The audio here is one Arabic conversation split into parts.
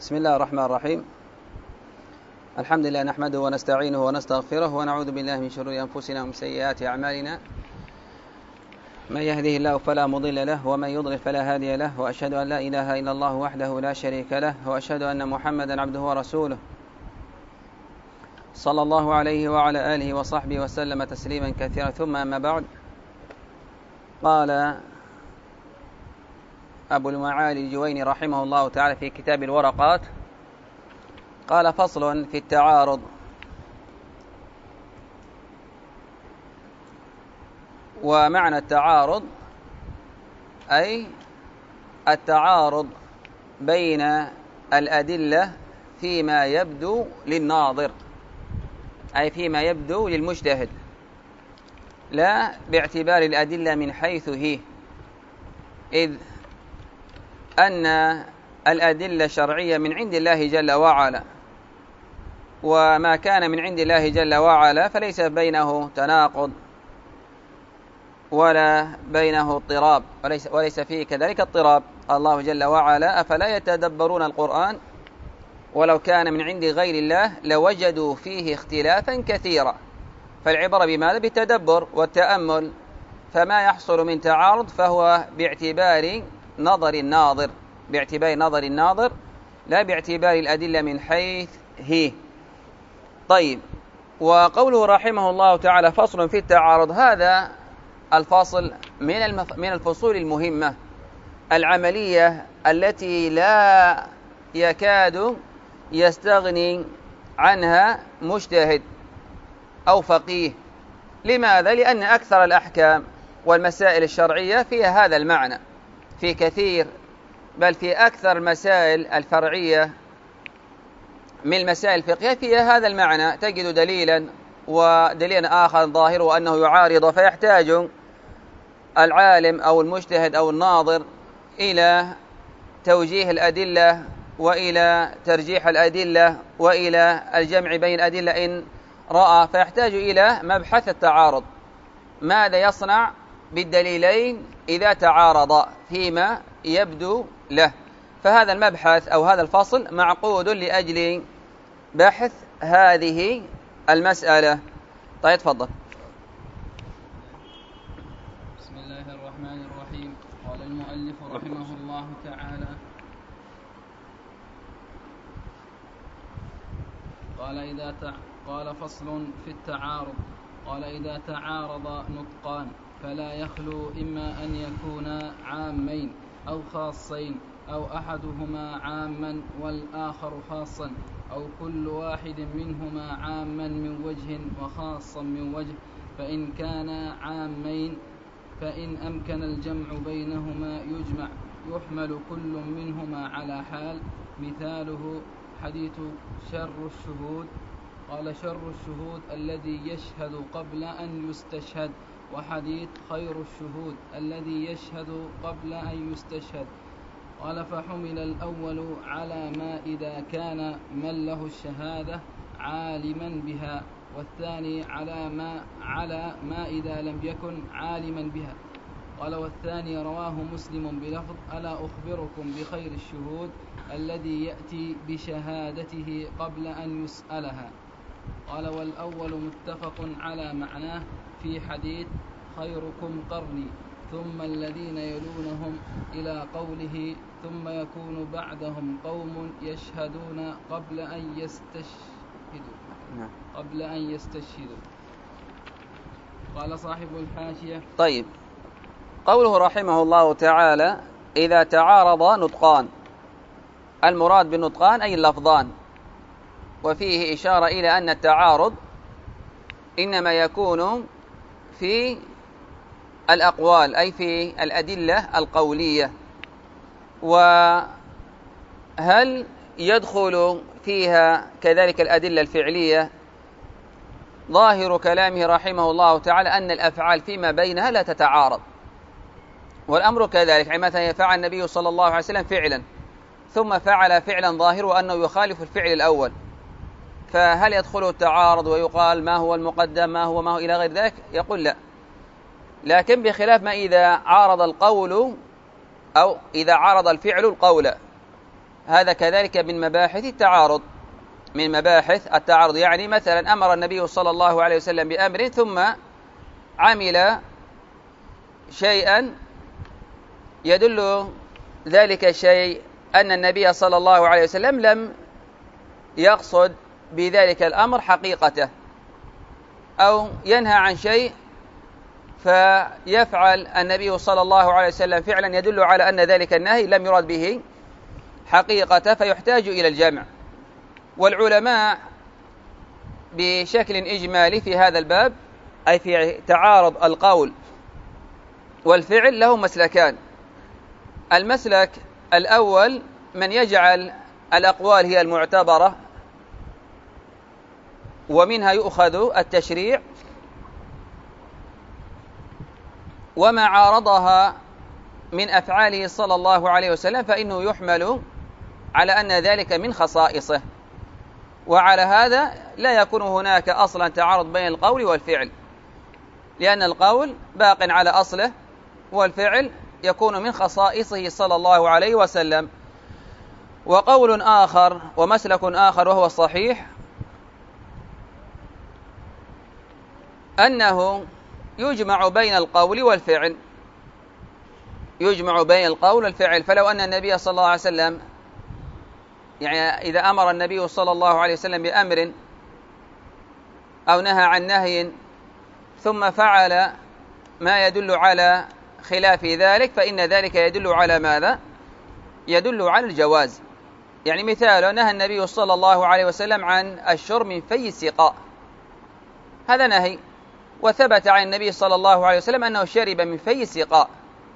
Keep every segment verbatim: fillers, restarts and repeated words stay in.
بسم الله الرحمن الرحيم. الحمد لله نحمده ونستعينه ونستغفره ونعوذ بالله من شرور أنفسنا ومن سيئات أعمالنا. من يهده الله فلا مضل له ومن يضلل فلا هادي له، وأشهد أن لا إله إلا الله وحده لا شريك له، وأشهد أن محمدا عبده ورسوله صلى الله عليه وعلى آله وصحبه وسلم تسليما كثيرا. ثم أما بعد، قال أبو المعالي الجويني رحمه الله تعالى في كتاب الورقات، قال: فصل في التعارض. ومعنى التعارض أي التعارض بين الأدلة فيما يبدو للناظر، أي فيما يبدو للمجتهد، لا باعتبار الأدلة من حيث هي، إذ أن الأدلة الشرعية من عند الله جل وعلا، وما كان من عند الله جل وعلا فليس بينه تناقض ولا بينه اضطراب، وليس, وليس فيه كذلك اضطراب. قال الله جل وعلا: أفلا يتدبرون القرآن ولو كان من عند غير الله لوجدوا فيه اختلافا كثيرا. فالعبرة بماذا؟ بالتدبر والتأمل، فما يحصل من تعارض فهو باعتبار نظر الناظر، باعتبار نظر الناظر لا باعتبار الأدلة من حيث هي. طيب، وقوله رحمه الله تعالى: فصل في التعارض، هذا الفصل من المف... من الفصول المهمة العملية التي لا يكاد يستغني عنها مجتهد أو فقيه. لماذا؟ لأن أكثر الأحكام والمسائل الشرعية فيها هذا المعنى، في كثير بل في أكثر المسائل الفرعية من المسائل الفقهية فيها هذا المعنى. تجد دليلا ودليلا آخر ظاهره أنه يعارض، فيحتاج العالم أو المجتهد أو الناظر إلى توجيه الأدلة وإلى ترجيح الأدلة وإلى الجمع بين الأدلة إن رأى، فيحتاج إلى مبحث التعارض. ماذا يصنع بالدليلين إذا تعارضا فيما يبدو له؟ فهذا المبحث أو هذا الفصل معقود لأجل بحث هذه المسألة. طيب، تفضل. بسم الله الرحمن الرحيم. قال المؤلف رحمه الله تعالى: قال إذا تع... قال: فصل في التعارض. قال: إذا تعارض نطقان فلا يخلو إما أن يكونا عامين أو خاصين، أو أحدهما عاما والآخر خاصا، أو كل واحد منهما عاما من وجه وخاصا من وجه. فإن كانا عامين فإن أمكن الجمع بينهما يجمع، يحمل كل منهما على حال. مثاله حديث شر الشهود. قال: شر الشهود الذي يشهد قبل أن يستشهد، وحديث خير الشهود الذي يشهد قبل أن يستشهد. قال: فحمل الأول على ما إذا كان من له الشهادة عالما بها، والثاني على ما على ما إذا لم يكن عالما بها. قال: والثاني رواه مسلم بلفظ: ألا أخبركم بخير الشهود الذي يأتي بشهادته قبل أن يسألها. قال: والأول متفق على معناه في حديث خيركم قرني، ثم الذين يلونهم، إلى قوله: ثم يكون بعدهم قوم يشهدون قبل أن يستشهدوا قبل أن يستشهدوا. قال صاحب الحاشية: طيب، قوله رحمه الله تعالى: إذا تعارض نطقان، المراد بالنطقان أي اللفظان، وفيه إشارة إلى أن التعارض إنما يكون في الأقوال، أي في الأدلة القولية. وهل يدخل فيها كذلك الأدلة الفعلية؟ ظاهر كلامه رحمه الله تعالى أن الأفعال فيما بينها لا تتعارض، والأمر كذلك. يعني مثلا فعل النبي صلى الله عليه وسلم فعلا ثم فعل فعلا ظاهره أنه يخالف الفعل الأول، فهل يدخل التعارض ويقال ما هو المقدم ما هو ما هو إلى غير ذلك؟ يقول لا. لكن بخلاف ما إذا عارض القول أو إذا عارض الفعل القول، هذا كذلك من مباحث التعارض، من مباحث التعارض. يعني مثلا أمر النبي صلى الله عليه وسلم بأمر ثم عمل شيئا يدل ذلك الشيء أن النبي صلى الله عليه وسلم لم يقصد بذلك الأمر حقيقته، أو ينهى عن شيء فيفعل النبي صلى الله عليه وسلم فعلا يدل على أن ذلك النهي لم يرد به حقيقته، فيحتاج إلى الجمع. والعلماء بشكل إجمالي في هذا الباب، أي في تعارض القول والفعل، لهم مسلكان. المسلك الأول من يجعل الأقوال هي المعتبرة ومنها يؤخذ التشريع، وما عارضها من أفعاله صلى الله عليه وسلم فإنه يحمل على أن ذلك من خصائصه. وعلى هذا لا يكون هناك أصلا تعارض بين القول والفعل، لأن القول باق على أصله والفعل يكون من خصائصه صلى الله عليه وسلم. وقول آخر ومسلك آخر وهو الصحيح أنه يجمع بين القول والفعل، يجمع بين القول والفعل. فلو أن النبي صلى الله عليه وسلم، يعني إذا أمر النبي صلى الله عليه وسلم بأمر أو نهى عن نهي ثم فعل ما يدل على خلاف ذلك، فإن ذلك يدل على ماذا؟ يدل على الجواز. يعني مثال، نهى النبي صلى الله عليه وسلم عن الشرب من في السقاء، هذا نهي، وثبت عن النبي صلى الله عليه وسلم أنه شرب من في السقاء،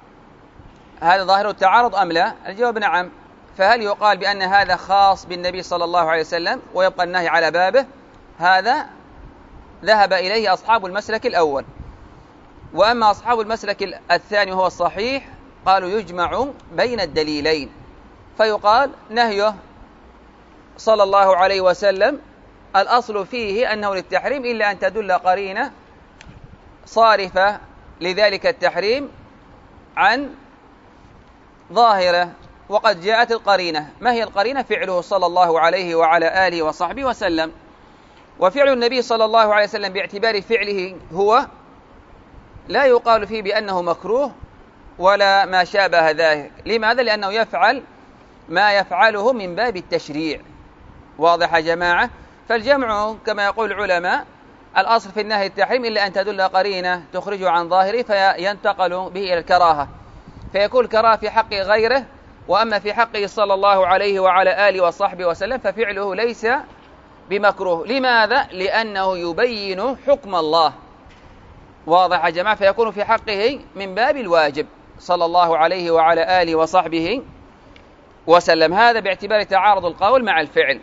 هذا ظاهر التعارض أم لا؟ الجواب نعم. فهل يقال بأن هذا خاص بالنبي صلى الله عليه وسلم ويبقى النهي على بابه؟ هذا ذهب إليه أصحاب المسلك الأول. وأما أصحاب المسلك الثاني وهو الصحيح قالوا يجمع بين الدليلين، فيقال نهيه صلى الله عليه وسلم الأصل فيه أنه للتحريم إلا أن تدل قرينة صارفة لذلك التحريم عن ظاهرة، وقد جاءت القرينة. ما هي القرينة؟ فعله صلى الله عليه وعلى آله وصحبه وسلم. وفعل النبي صلى الله عليه وسلم باعتبار فعله هو لا يقال فيه بأنه مكروه ولا ما شابه ذلك. لماذا؟ لأنه يفعل ما يفعله من باب التشريع. واضح يا جماعة؟ فالجمع كما يقول العلماء الأصل في النهي التحريم إلا أن تدل قرينة تخرجه عن ظاهره فينتقل به إلى الكراهة، فيكون الكراهة في حق غيره، وأما في حقه صلى الله عليه وعلى آله وصحبه وسلم ففعله ليس بمكروه. لماذا؟ لأنه يبين حكم الله. واضح يا جماعة؟ فيكون في حقه من باب الواجب صلى الله عليه وعلى آله وصحبه وسلم. هذا باعتبار تعارض القول مع الفعل.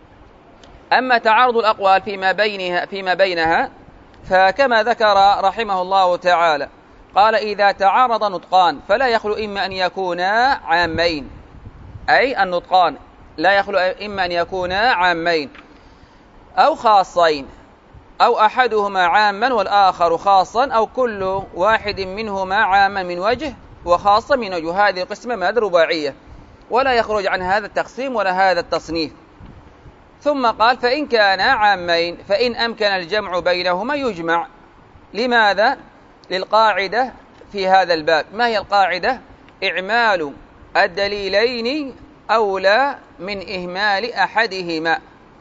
أما تعارض الأقوال فيما بينها, فيما بينها فكما ذكر رحمه الله تعالى قال إذا تعارض نطقان فلا يخلو إما أن يكونا عامين، أي النطقان لا يخلو إما أن يكونا عامين أو خاصين، أو أحدهما عاما والآخر خاصا، أو كل واحد منهما عاما من وجه وخاصا من وجه. هذه قسمة ماذا؟ رباعية، ولا يخرج عن هذا التقسيم ولا هذا التصنيف. ثم قال فإن كان عامين فإن أمكن الجمع بينهما يجمع. لماذا؟ للقاعدة في هذا الباب. ما هي القاعدة؟ إعمال الدليلين أولى من إهمال أحدهما.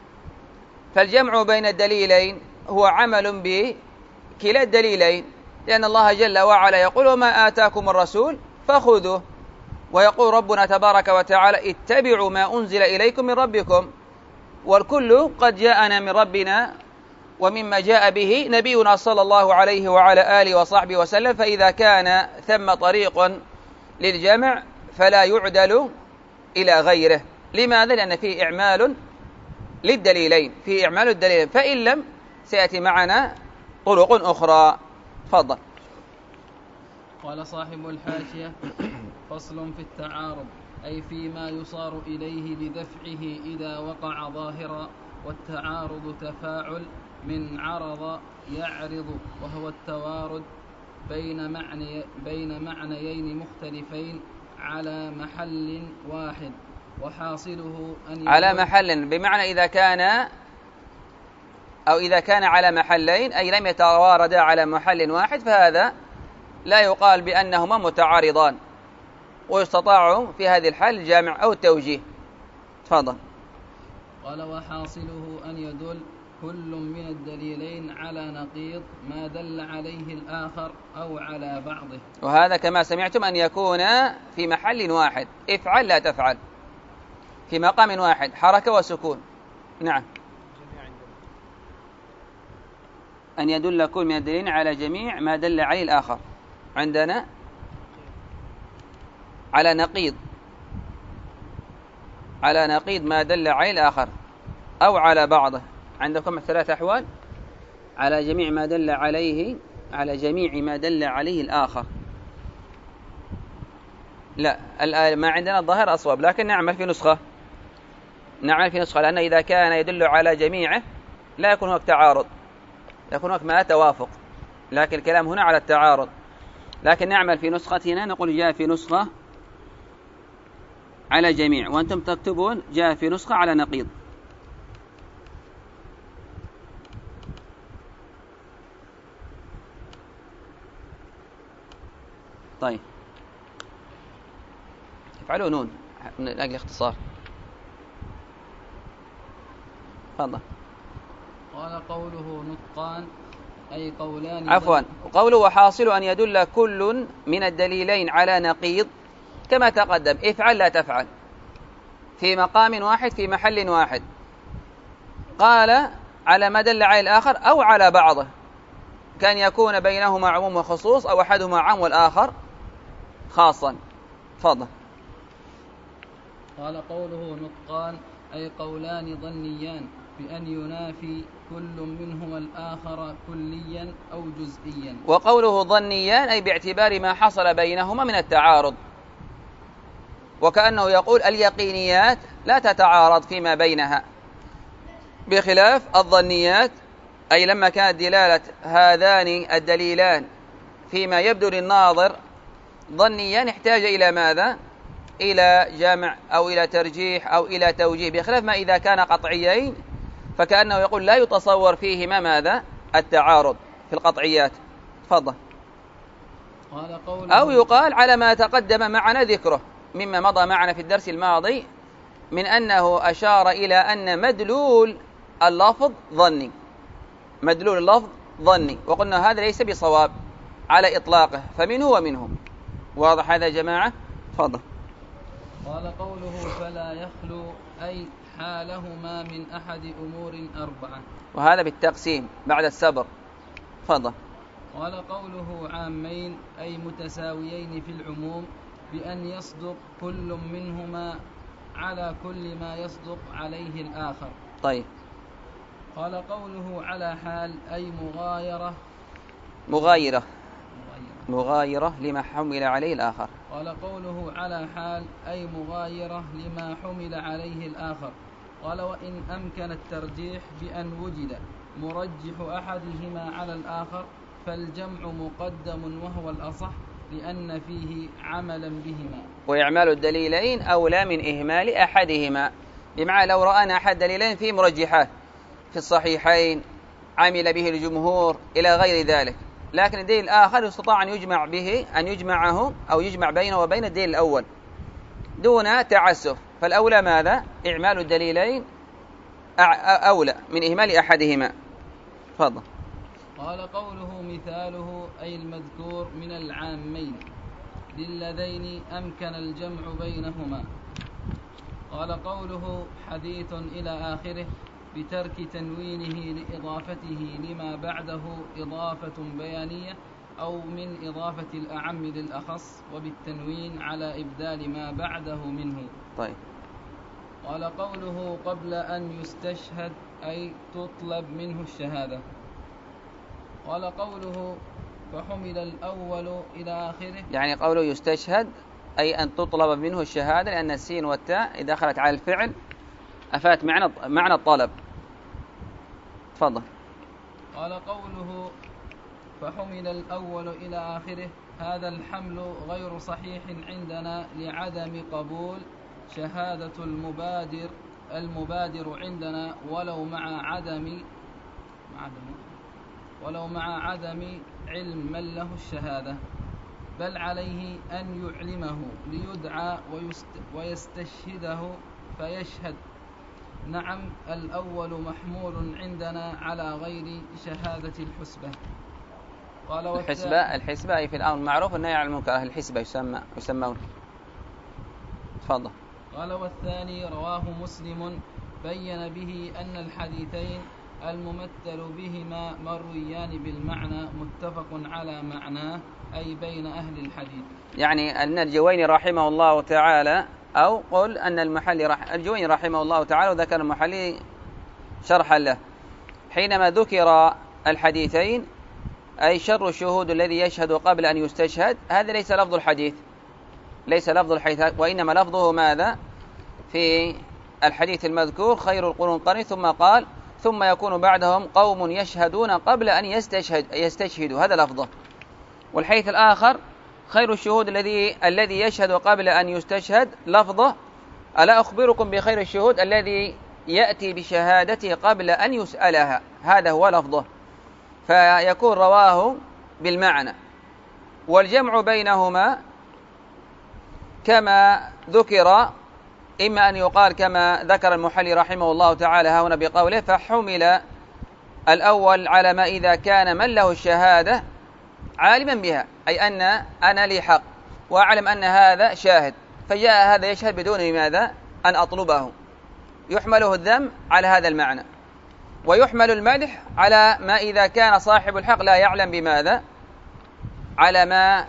فالجمع بين الدليلين هو عمل بكلا الدليلين، لأن الله جل وعلا يقول وما آتاكم الرسول فخذوه، ويقول ربنا تبارك وتعالى اتبعوا ما أنزل إليكم من ربكم، والكل قد جاءنا من ربنا ومما جاء به نبينا صلى الله عليه وعلى آله وصحبه وسلم. فإذا كان ثم طريق للجمع فلا يعدل إلى غيره. لماذا؟ لأن فيه إعمال للدليلين، فيه إعمال الدليلين، فإن لم سيأتي معنا طرق أخرى. تفضل. قال صاحب الحاشية فصل في التعارض، أي فيما يصار إليه لدفعه إذا وقع ظاهرا. والتعارض تفاعل من عرض يعرض، وهو التوارد بين معني بين معنيين مختلفين على محل واحد. وحاصله أن على محل، بمعنى إذا كان أو إذا كان على محلين أي لم يتواردا على محل واحد فهذا لا يقال بأنهما متعارضان، ويستطاع في هذه الحال الجامع أو التوجيه. تفضل. قال وحاصله أن يدل كل من الدليلين على نقيض ما دل عليه الآخر أو على بعضه، وهذا كما سمعتم أن يكون في محل واحد، افعل لا تفعل، في مقام واحد، حركة وسكون. نعم. أن يدل كل من الدليلين على جميع ما دل عليه الآخر، عندنا على نقيض، على نقيض ما دل عليه الآخر أو على بعضه. عندكم ثلاث أحوال: على جميع ما دل عليه، على جميع ما دل عليه الآخر. لا، ما عندنا الظاهر أصوب، لكن نعمل في نسخة، نعمل في نسخة، لأن إذا كان يدل على جميعه لا يكون هناك تعارض، يكون هناك ما توافق، لكن الكلام هنا على التعارض. لكن نعمل في نسختنا نقول جاء في نسخة على جميع، وأنتم تكتبون جاء في نسخة على نقيض. طيب افعلوا نون من أجل اختصار. تفضل. قال قوله نطقان أي قولان. عفوا، قوله وحاصل أن يدل كل من الدليلين على نقيض كما تقدم، افعل لا تفعل، في مقام واحد في محل واحد. قال على ما دل عليه الآخر أو على بعضه، كان يكون بينهما عموم وخصوص أو أحدهما عام والآخر خاصا. تفضل. قال قوله نطقان أي قولان ظنيان بأن ينافي كل منهما الآخر كليا أو جزئيا. وقوله ظنيان أي باعتبار ما حصل بينهما من التعارض، وكأنه يقول اليقينيات لا تتعارض فيما بينها، بخلاف الظنيات، أي لما كانت دلالة هذان الدليلان فيما يبدو للناظر ظنيان احتاج إلى ماذا؟ إلى جمع أو إلى ترجيح أو إلى توجيه، بخلاف ما إذا كان قطعيين فكأنه يقول لا يتصور فيهما ماذا؟ التعارض في القطعيات. تفضل. أو يقال على ما تقدم معنا ذكره مما مضى معنا في الدرس الماضي من أنه أشار إلى أن مدلول اللفظ ظني، مدلول اللفظ ظني، وقلنا هذا ليس بصواب على إطلاقه، فمنه ومنه. واضح هذا يا جماعة؟ تفضل. قال قوله فلا يخلو أي حالهما من أحد أمور أربعة، وهذا بالتقسيم بعد السبر. تفضل. قال قوله عامين أي متساويين في العموم بأن يصدق كل منهما على كل ما يصدق عليه الآخر. طيب. قال قوله على حال أي مغايرة، مغايرة مغايرة لما حمل عليه الآخر. قال قوله على حال أي مغايرة لما حمل عليه الآخر. قال وإن أمكن الترجيح بأن وجد مرجح أحدهما على الآخر فالجمع مقدم وهو الأصح لأن فيه عملا بهما، وإعمال الدليلين أولى من إهمال أحدهما، بمعنى لو رأينا أحد دليلين فيه مرجحات في الصحيحين عمل به الجمهور إلى غير ذلك، لكن الدليل الآخر يستطاع أن يجمع به أن يجمعه أو يجمع بينه وبين الدليل الأول دون تعسف، فالأولى ماذا؟ إعمال الدليلين أولى من إهمال أحدهما. تفضل. قال قوله مثاله أي المذكور من العامين للذين أمكن الجمع بينهما. قال قوله حديث إلى آخره بترك تنوينه لإضافته لما بعده إضافة بيانية أو من إضافة الأعم للأخص وبالتنوين على إبدال ما بعده منه. طيب. قال قوله قبل أن يستشهد أي تطلب منه الشهادة. قال قوله فحمل الأول إلى آخره، يعني قوله يستشهد أي أن تطلب منه الشهادة، لأن السين والتاء إذا دخلت على الفعل أفات معنى معنى الطلب. تفضل. قال قوله فحمل الأول إلى آخره هذا الحمل غير صحيح عندنا لعدم قبول شهادة المبادر المبادر عندنا ولو مع عدم ولو مع عدم علم من له الشهادة، بل عليه أن يعلمه ليدعى ويستشهده فيشهد. نعم، الأول محمول عندنا على غير شهادة الحسبة. قال الحسبة الحسبة أي في الأمر معروف النهي عن المنكر، أهل الحسبة يسمى يسمون. تفضل. قال والثاني رواه مسلم بين به أن الحديثين الممثل بهما مرويان بالمعنى متفق على معناه، أي بين أهل الحديث. يعني أن الجويني رحمه الله تعالى، أو قل أن المحلي رح... الجويني رحمه الله تعالى وذكر المحلي شرحا له، حينما ذكر الحديثين أي شر الشهود الذي يشهد قبل أن يستشهد، هذا ليس لفظ الحديث، ليس لفظ الحديث، وإنما لفظه ماذا في الحديث المذكور خير القرون قرني، ثم قال ثم يكون بعدهم قوم يشهدون قبل أن يستشهد يستشهدوا، هذا لفظه. والحديث الآخر خير الشهود الذي الذي يشهد قبل أن يستشهد، لفظه ألا أخبركم بخير الشهود الذي يأتي بشهادته قبل أن يسألها، هذا هو لفظه، فيكون رواه بالمعنى. والجمع بينهما كما ذكر إما أن يقال كما ذكر المحلي رحمه الله تعالى هنا بقوله فحمل الأول على ما إذا كان من له الشهادة عالما بها، أي أن أنا لي حق وأعلم أن هذا شاهد، فجاء هذا يشهد بدون لماذا أن أطلبه، يحمله الذم على هذا المعنى. ويحمل المدح على ما إذا كان صاحب الحق لا يعلم بماذا، على ما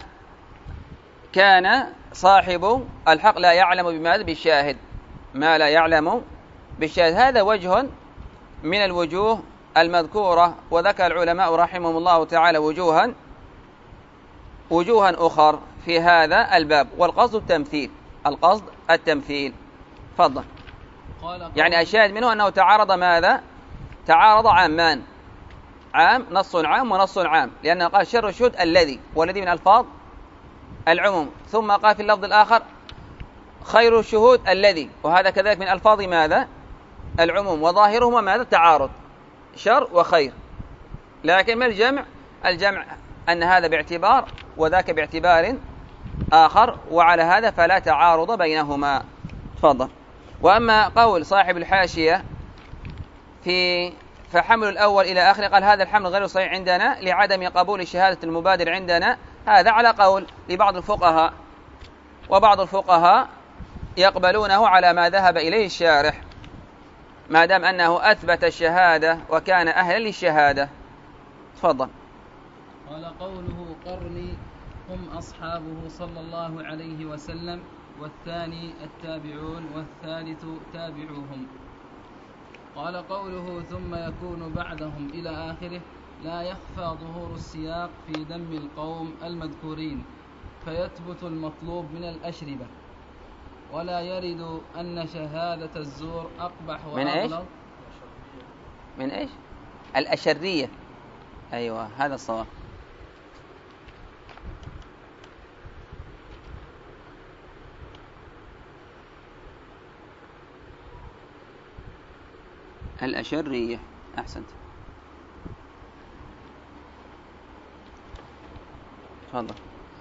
كان صاحب الحق لا يعلم بماذا بالشاهد، ما لا يعلم بالشاهد. هذا وجه من الوجوه المذكورة، وذكر العلماء رحمهم الله تعالى وجوها وجوها أخر في هذا الباب، والقصد التمثيل، القصد التمثيل. فضل. يعني الشاهد منه أنه تعارض ماذا، تعارض عامان، عام نص عام ونص عام، لأنه قال شر الشهود الذي، والذي من ألفاظ العموم، ثم قال في اللفظ الآخر خير الشهود الذي، وهذا كذلك من ألفاظ ماذا العموم، وظاهرهما ماذا تعارض، شر وخير. لكن ما الجمع؟ الجمع أن هذا باعتبار وذاك باعتبار آخر، وعلى هذا فلا تعارض بينهما. تفضل. وأما قول صاحب الحاشية في فحمل الأول إلى آخر، قال هذا الحمل غير صحيح عندنا لعدم قبول شهادة المبادر عندنا، هذا على قول لبعض الفقهاء، وبعض الفقهاء يقبلونه على ما ذهب إليه الشارح، ما دام أنه أثبت الشهادة وكان أهلا للشهادة. تفضل. قال قوله قرني هم أصحابه صلى الله عليه وسلم، والثاني التابعون، والثالث تابعوهم. قال قوله ثم يكون بعدهم إلى آخره لا يخفى ظهور السياق في ذم القوم المذكورين، فيثبت المطلوب من الأشربة، ولا يرد أن شهادة الزور أقبح وأغلظ. من إيش؟ من إيش؟ الأشرية، أيوة هذا الصواب. الأشرية، أحسنت. تفضل.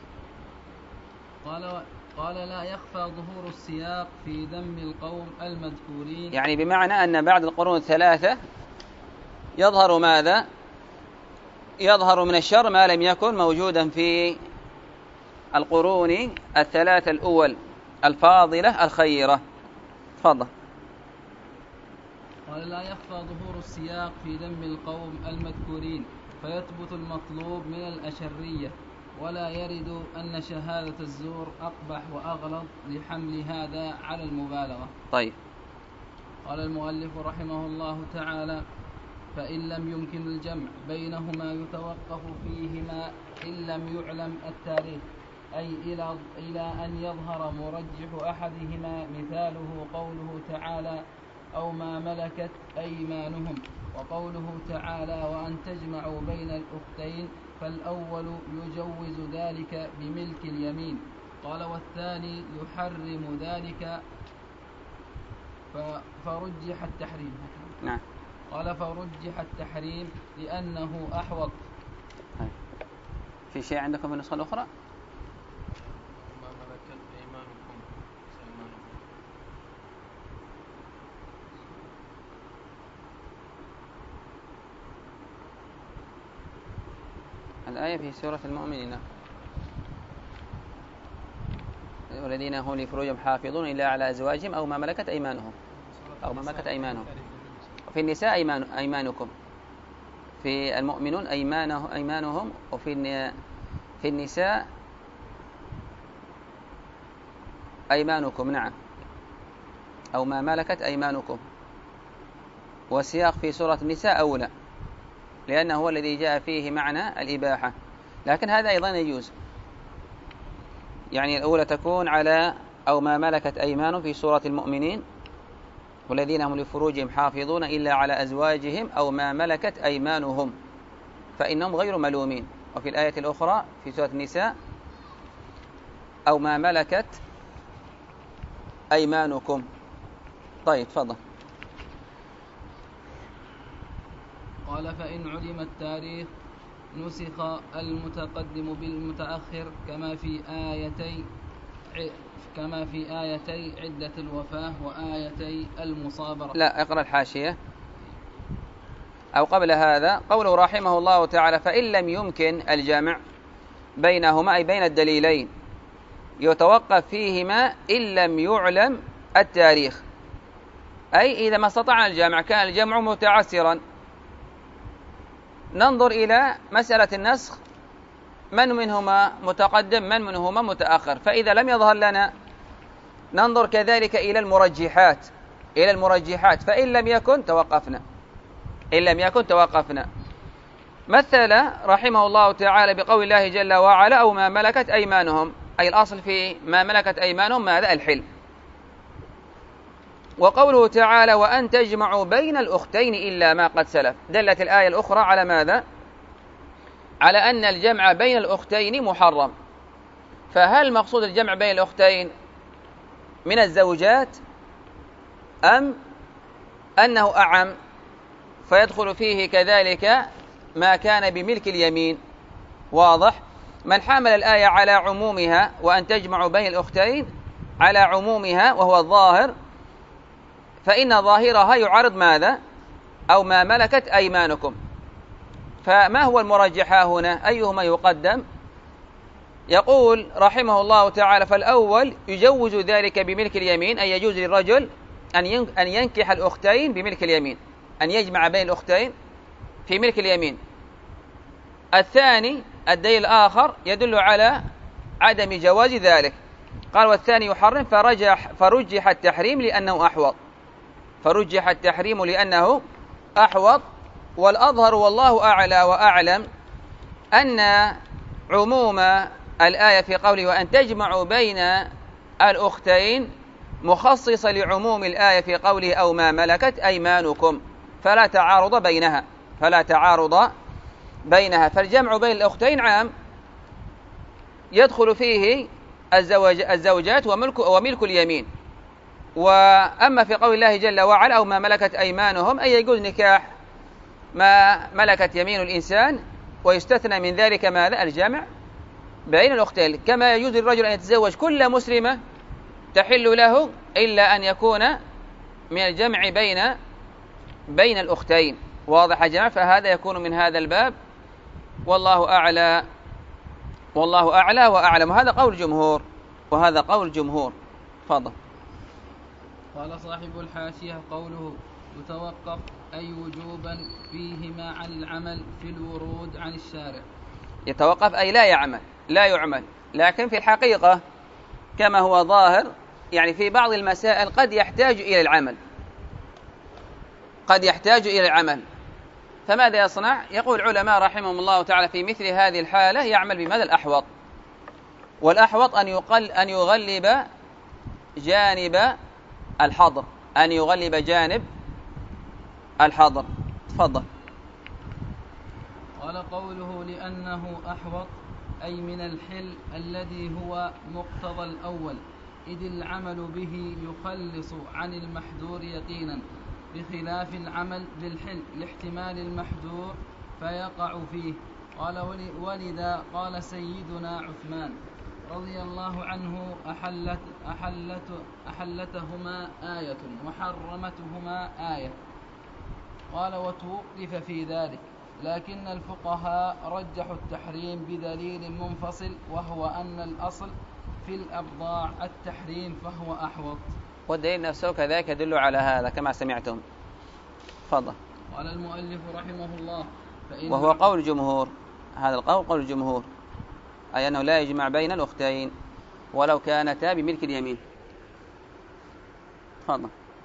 قال قال لا يخفى ظهور السياق في ذم القوم المذكورين، يعني بمعنى أن بعد القرون الثلاثة يظهر ماذا؟ يظهر من الشر ما لم يكن موجودا في القرون الثلاثة الأول الفاضلة الخيرة. تفضل. قال لا يخفى ظهور السياق في ذم القوم المذكورين، فيثبت المطلوب من الأشرية، ولا يرد أن شهادة الزور أقبح وأغلظ لحمل هذا على المبالغة. طيب. قال المؤلف رحمه الله تعالى فإن لم يمكن الجمع بينهما يتوقف فيهما إن لم يعلم التاريخ، أي إلى إلى أن يظهر مرجح أحدهما، مثاله قوله تعالى أو ما ملكت أيمانهم، وقوله تعالى وأن تجمعوا بين الأختين، فالأول يجوز ذلك بملك اليمين. قال والثاني يحرم ذلك فرجح التحريم. نعم. قال فرجح التحريم لأنه أحوط. في شيء عندكم في النسخة الأخرى؟ ما ملكت أيمانكم. الآية في سورة المؤمنين: والذين هم لفروجهم حافظون إلا على أزواجهم أو ما ملكت أيمانهم أو ما ملكت أيمانهم. وفي النساء أيمان أيمانكم. في المؤمنون أيمانه أيمانهم. وفي في النساء أيمانكم. نعم. أو ما ملكت أيمانكم. والسياق في سورة النساء أولى لأنه هو الذي جاء فيه معنى الإباحة، لكن هذا أيضا يجوز. يعني الأولى تكون على أو ما ملكت أيمانهم في سورة المؤمنين: والذين هم لفروجهم حافظون إلا على أزواجهم أو ما ملكت أيمانهم فإنهم غير ملومين. وفي الآية الأخرى في سورة النساء: أو ما ملكت أيمانكم. طيب تفضل. قال فإن علم التاريخ نسخ المتقدم بالمتأخر كما في آيتي كما في آيتي عدة الوفاة وآيتي المصابرة. لا، اقرأ الحاشية. أو قبل هذا قوله رحمه الله تعالى: فإن لم يمكن الجمع بينهما أي بين الدليلين يتوقف فيهما إن لم يعلم التاريخ، أي إذا ما استطعنا الجمع كان الجمع متعسرا ننظر إلى مسألة النسخ من منهما متقدم من منهما متأخر، فإذا لم يظهر لنا ننظر كذلك إلى المرجحات إلى المرجحات فإن لم يكن توقفنا إن لم يكن توقفنا. مثل رحمه الله تعالى بقول الله جل وعلا: أو ما ملكت أيمانهم، أي الأصل في ما ملكت أيمانهم ماذا؟ الحل. وقوله تعالى: وأن تجمعوا بين الأختين إلا ما قد سلف، دلت الآية الأخرى على ماذا؟ على أن الجمع بين الأختين محرم. فهل مقصود الجمع بين الأختين من الزوجات أم أنه أعم فيدخل فيه كذلك ما كان بملك اليمين؟ واضح؟ من حمل الآية على عمومها وأن تجمعوا بين الأختين على عمومها وهو الظاهر فإن ظاهرها يعارض ماذا؟ أو ما ملكت أيمانكم. فما هو المرجح هنا؟ أيهما يقدم؟ يقول رحمه الله تعالى: فالأول يجوز ذلك بملك اليمين، أي يجوز للرجل أن ينكح الأختين بملك اليمين، أن يجمع بين الأختين في ملك اليمين. الثاني الدليل الآخر يدل على عدم جواز ذلك، قال: والثاني يحرم فرجح فرجح التحريم لأنه أحوط فرجح التحريم لأنه أحوط. والأظهر والله أعلى وأعلم أن عموم الآية في قوله: وأن تجمعوا بين الأختين مخصصة لعموم الآية في قوله: أو ما ملكت أيمانكم، فلا تعارض بينها فلا تعارض بينها فالجمع بين الأختين عام يدخل فيه الزوج الزوجات وملك, وملك اليمين. وأما في قول الله جل وعلا: أو ما ملكت أيمانهم، أي يجوز نكاح ما ملكت يمين الإنسان، ويستثنى من ذلك ماذا؟ الجمع بين الأختين، كما يجوز للرجل أن يتزوج كل مسلمة تحل له إلا أن يكون من الجمع بين بين الأختين. واضح يا جماعة؟ فهذا يكون من هذا الباب، والله أعلى والله أعلى وأعلم. وهذا قول جمهور وهذا قول جمهور. تفضل. قال صاحب الحاشية: قوله يتوقف أي وجوبا فيهما عن العمل في الورود عن الشارع. يتوقف أي لا يعمل لا يعمل لكن في الحقيقة كما هو ظاهر يعني في بعض المسائل قد يحتاج إلى العمل قد يحتاج إلى العمل فماذا يصنع؟ يقول العلماء رحمهم الله تعالى: في مثل هذه الحالة يعمل بماذا؟ الأحوط. والأحوط أن يقل أن يغلب جانب الحظر أن يغلب جانب الحظر. تفضل. قال: قوله لأنه أحوط أي من الحل الذي هو مقتضى الأول، إذ العمل به يخلص عن المحذور يقينا، بخلاف العمل بالحل لاحتمال المحذور فيقع فيه. قال ولذا قال سيدنا عثمان رضي الله عنه أحلت أحلت أحلتهما آية وحرمتهما آية. قال وتوقف في ذلك، لكن الفقهاء رجحوا التحريم بدليل منفصل، وهو أن الأصل في الأبضاع التحريم فهو أحوط، والدليل نفسه كذلك يدل على هذا كما سمعتم. تفضل. قال المؤلف رحمه الله وهو قول الجمهور، هذا القول قول الجمهور، أي أنه لا يجمع بين الأختين ولو كانتا بملك اليمين. تفضل.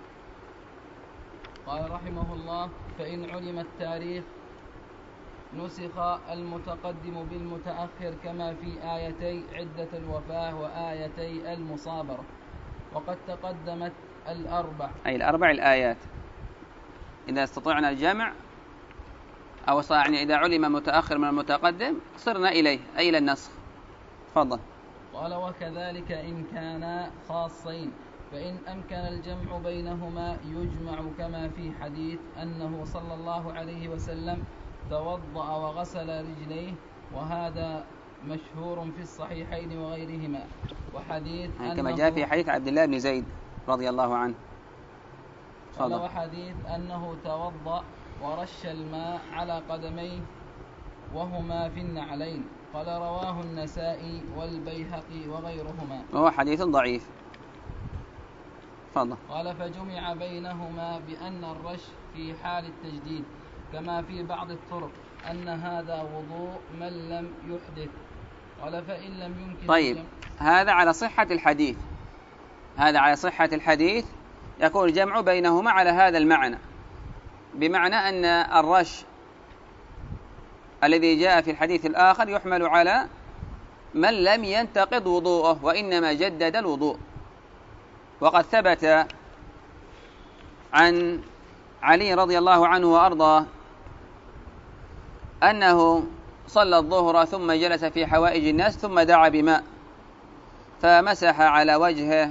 قال رحمه الله فإن علم التاريخ نسخ المتقدم بالمتأخر كما في آيتي عدة الوفاة وآيتي المصابرة، وقد تقدمت الأربع، أي الأربع الآيات إذا استطعنا الجمع أو يعني إذا علم متأخر من المتقدم صرنا إليه أي إلى النسخ. تفضل. قال وكذلك إن كانا خاصين فإن أمكن الجمع بينهما يجمع، كما في حديث أنه صلى الله عليه وسلم توضأ وغسل رجليه، وهذا مشهور في الصحيحين وغيرهما، وحديث كما جاء في حديث عبد الله بن زيد رضي الله عنه. قال وحديث أنه توضأ ورش الماء على قدميه وهما في النعلين. قال رواه النسائي والبيهقي وغيرهما، وهو حديث ضعيف. فضل. قال فجمع بينهما بأن الرش في حال التجديد، كما في بعض الطرق أن هذا وضوء من لم يحدث. قال فإن لم يمكن. طيب هذا على صحة الحديث، هذا على صحة الحديث يكون الجمع بينهما على هذا المعنى، بمعنى أن الرش الذي جاء في الحديث الآخر يحمل على من لم ينتقض وضوءه وإنما جدد الوضوء. وقد ثبت عن علي رضي الله عنه وأرضاه أنه صلى الظهر ثم جلس في حوائج الناس ثم دعا بماء فمسح على وجهه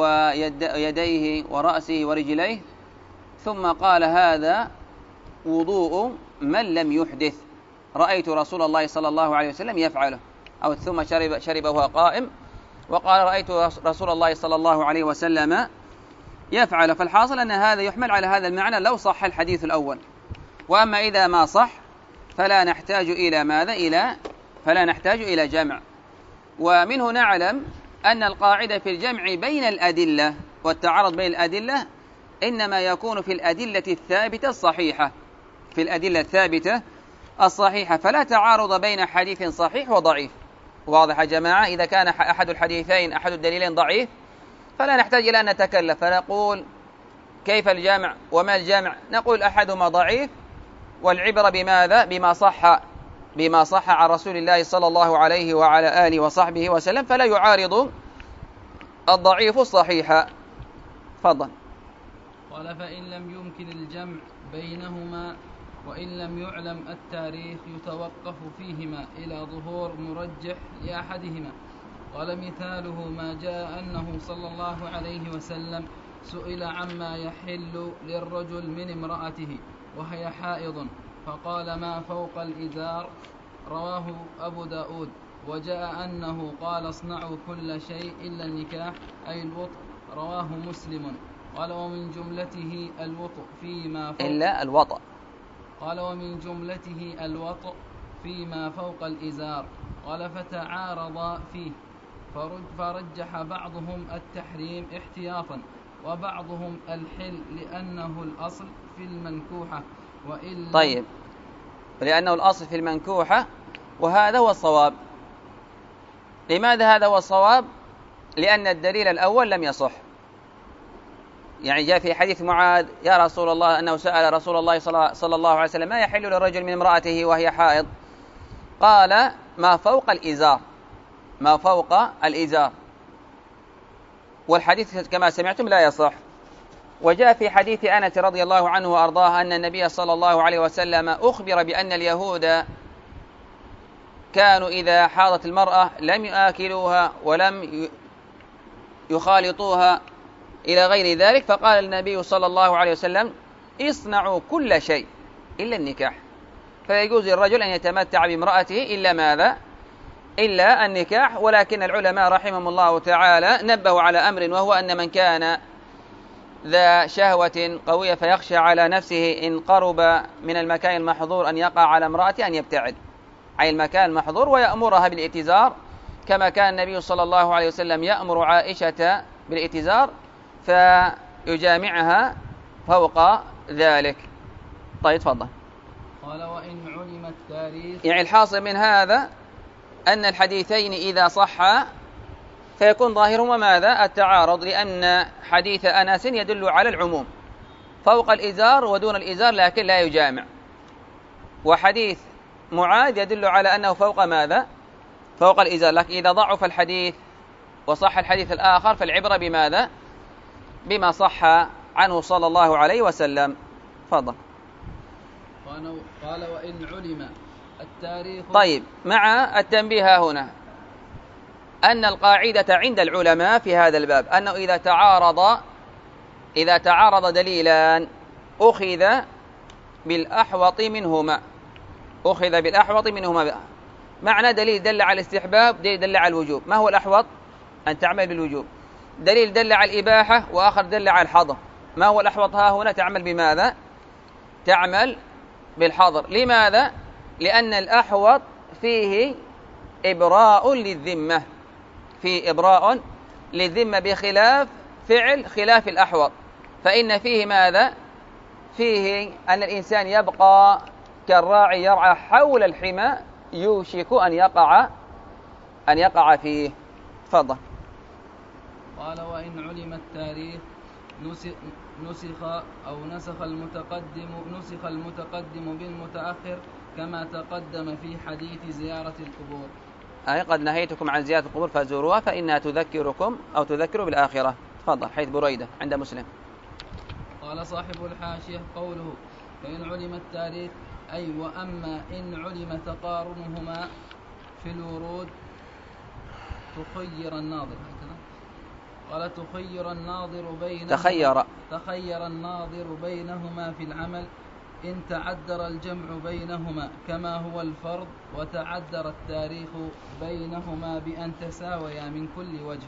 ويديه ورأسه ورجليه، ثم قال هذا وضوء من لم يحدث، رأيت رسول الله صلى الله عليه وسلم يفعله، أو ثم شرب, شرب وهو قائم، وقال رأيت رسول الله صلى الله عليه وسلم يفعل. فالحاصل أن هذا يحمل على هذا المعنى لو صح الحديث الأول. وأما إذا ما صح فلا نحتاج إلى ماذا؟ إلى فلا نحتاج إلى جمع. ومنه نعلم أن القاعدة في الجمع بين الأدلة والتعارض بين الأدلة إنما يكون في الأدلة الثابتة الصحيحة، في الأدلة الثابتة الصحيحة، فلا تعارض بين حديث صحيح وضعيف. واضح يا جماعة؟ إذا كان أحد الحديثين أحد الدليلين ضعيف فلا نحتاج إلى أن نتكلف فنقول كيف الجمع وما الجمع، نقول أحدهما ضعيف والعبرة بماذا؟ بما صح بما صح عن رسول الله صلى الله عليه وعلى آله وصحبه وسلم، فلا يعارض الضعيف الصحيح. فضل. قال فإن لم يمكن الجمع بينهما وإن لم يعلم التاريخ يتوقف فيهما إلى ظهور مرجح لأحدهما. قال مثاله ما جاء أنه صلى الله عليه وسلم سئل عما يحل للرجل من امرأته وهي حائض فقال ما فوق الإزار، رواه أبو داود. وجاء أنه قال اصنعوا كل شيء إلا النكاح أي الوطء، رواه مسلم. قال ومن جملته الوطء فيما فوق إلا الوطء قال ومن جملته الوطء فيما فوق الإزار. قال فتعارض فيه فرجح بعضهم التحريم احتياطا وبعضهم الحل لأنه الأصل في المنكوحة وإلا. طيب لأنه الأصل في المنكوحة، وهذا هو الصواب. لماذا هذا هو الصواب؟ لأن الدليل الأول لم يصح. يعني جاء في حديث معاذ يا رسول الله أنه سأل رسول الله صلى الله عليه وسلم ما يحل للرجل من امرأته وهي حائض؟ قال ما فوق الإزار، ما فوق الإزار، والحديث كما سمعتم لا يصح. وجاء في حديث أنس رضي الله عنه وأرضاه أن النبي صلى الله عليه وسلم أخبر بأن اليهود كانوا إذا حاضت المرأة لم يآكلوها ولم يخالطوها إلى غير ذلك. فقال النبي صلى الله عليه وسلم اصنعوا كل شيء إلا النكاح. فيجوز للرجل أن يتمتع بامرأته إلا ماذا؟ إلا النكاح. ولكن العلماء رحمهم الله تعالى نبهوا على أمر، وهو أن من كان ذا شهوة قوية فيخشى على نفسه إن قرب من المكان المحظور أن يقع على امرأته أن يبتعد عن المكان المحظور ويأمرها بالاتزار، كما كان النبي صلى الله عليه وسلم يأمر عائشة بالاتزار فيجامعها فوق ذلك. طيب تفضل. قال وإن علم التاريخ، يعني الحاصل من هذا أن الحديثين إذا صحا فيكون ظاهرهما ماذا؟ التعارض، لأن حديث أنس يدل على العموم فوق الإزار ودون الإزار لكن لا يجامع، وحديث معاذ يدل على أنه فوق ماذا؟ فوق الإزار. لكن إذا ضعف الحديث وصح الحديث الآخر فالعبرة بماذا؟ بما صح عنه صلى الله عليه وسلم. فضل. قال وإن علم التاريخ. طيب، مع التنبيه هنا أن القاعدة عند العلماء في هذا الباب أنه إذا تعارض إذا تعارض دليلان أخذ بالأحوط منهما أخذ بالأحوط منهما معنى دليل دل على الاستحباب، دليل دل على الوجوب. ما هو الأحوط؟ أن تعمل بالوجوب. دليل دل على الإباحة وآخر دل على الحظر. ما هو الأحوط ها هنا؟ تعمل بماذا؟ تعمل بالحظر. لماذا؟ لأن الأحوط فيه إبراء للذمة فيه إبراء للذمة بخلاف فعل خلاف الأحوط، فإن فيه ماذا؟ فيه أن الإنسان يبقى كالراعي يرعى حول الحمى يوشك أن يقع أن يقع فيه. تفضل. قال وإن علم التاريخ نسخ أو نسخ المتقدم نسخ المتقدم بالمتأخر كما تقدم في حديث زيارة القبور. أي قد نهيتكم عن زيارة القبور فزوروها فإنها تذكركم أو تذكر بالآخرة. تفضل. حيث بريدة عند مسلم. قال صاحب الحاشية قوله فإن علم التاريخ أي وأما إن علم تقارنهما في الورود تخير الناظر. قال تخير الناظر بينهما تخير تخير الناظر بينهما في العمل إن تعذر الجمع بينهما كما هو الفرض، وتعذر التاريخ بينهما بأن تساويا من كل وجه.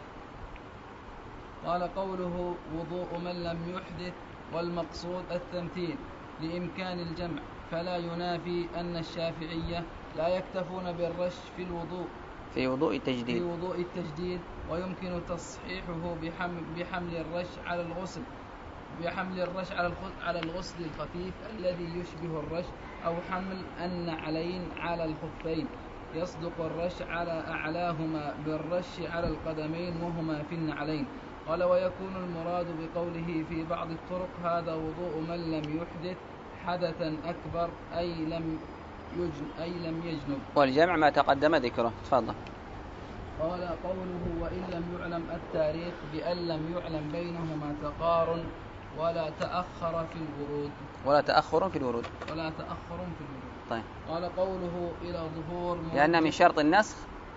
قال قوله وضوء من لم يحدث والمقصود التمثيل لإمكان الجمع، فلا ينافي أن الشافعية لا يكتفون بالرش في الوضوء في وضوء التجديد في وضوء التجديد ويمكن تصحيحه بحمل, بحمل الرش على الغسل بحمل الرش على الغسل الخفيف الذي يشبه الرش، أو حمل النعلين على الخفين يصدق الرش على أعلاهما بالرش على القدمين وهما في النعلين. قال ويكون المراد بقوله في بعض الطرق هذا وضوء من لم يحدث حدثا أكبر أي لم يجن أي لم يجنب، والجمع ما تقدم ذكره. تفضل. قال قوله وإن لم يعلم التاريخ بأن لم يعلم بينهما تقارن ولا تأخر في الورود ولا تأخر في الورود ولا تأخر في الورود. طيب. قال قوله إلى ظهور لأن من شرط النسخ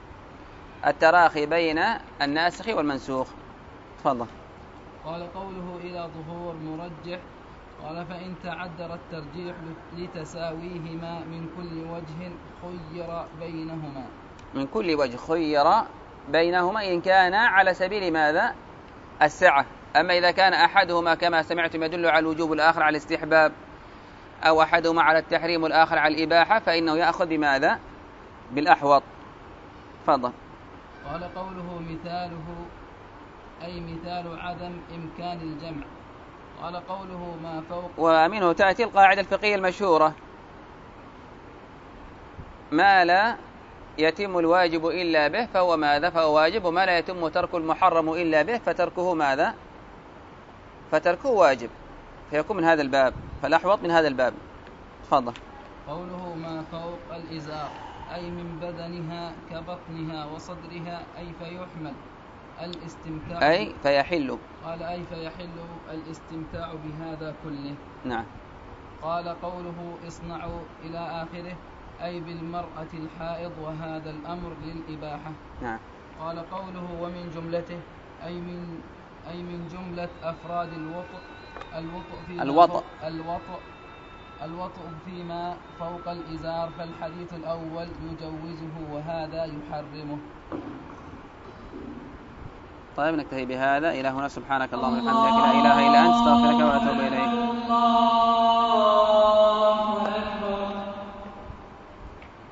التراخي بين الناسخ والمنسوخ. تفضل. قال قوله إلى ظهور مرجح. قال فإن تعذر الترجيح لتساويهما من كل وجه خير بينهما من كل وجه خير بينهما إن كان على سبيل ماذا؟ السعة. أما إذا كان أحدهما كما سمعتم يدل على الوجوب والآخر على الاستحباب، أو أحدهما على التحريم والآخر على الإباحة، فإنه يأخذ بماذا؟ بالأحوط. تفضل. قال قوله مثاله أي مثال عدم إمكان الجمع. قال قوله ما فوق. ومنه تأتي القاعدة الفقهية المشهورة ما لا يتم الواجب إلا به فهو ماذا؟ فهو واجب، وما لا يتم ترك المحرم إلا به فتركه ماذا؟ فتركه واجب، فيكون من هذا الباب، فالأحوط من هذا الباب. تفضل. قوله ما فوق الإزار أي من بدنها كبطنها وصدرها أي فيحمل الاستمتاع أي فيحل. قال أي فيحل الاستمتاع بهذا كله. نعم. قال قوله اصنعوا إلى آخره أي بالمرأة الحائض وهذا الأمر للإباحة. نعم. قال قوله ومن جملته أي من أي من جملة أفراد الوطء الوطء فيما الوطء فوق الوطء الوطء فيما فوق الإزار، فالحديث الأول يجوزه وهذا يحرمه. طيب نكتفي بهذا إلى هنا. سبحانك اللهم وبحمدك لا إله إلا أنت استغفرك وأتوب إليك.